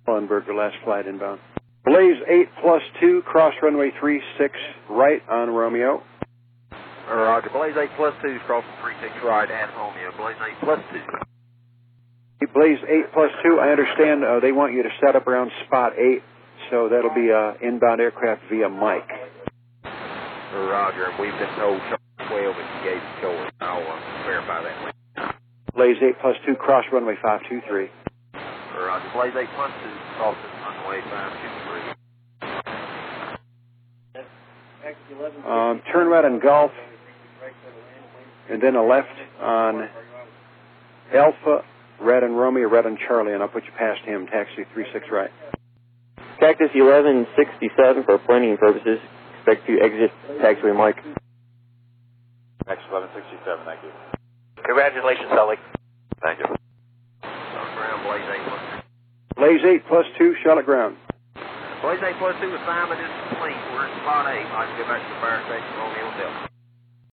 Lundberg, the last flight inbound. Blaze 8+2, cross runway 36 right on Romeo. Roger, Blaze 8+2 is crossing 36 right and Romeo. Blaze 8+2. Blaze 8+2, I understand they want you to set up around spot 8, so that'll be inbound aircraft via Mike. Roger, we've been told 12 is the gate choice. I'll verify that. Blaze 8+2, cross runway 523. Roger, Blaze 8+2, crossing runway 523. Turn right on Golf, and then a left on Alpha, red on Romeo, red on Charlie, and I'll put you past him, taxi 36 right. Cactus 1167 for planning purposes. Expect to exit taxiway Mike. Cactus 1167, thank you. Congratulations, Sully. Thank you. Blaze 8+2, Charlotte ground. Blaze 8+2 assignment is complete. We're in spot 8. I can go back to the fire station, Romeo Delta.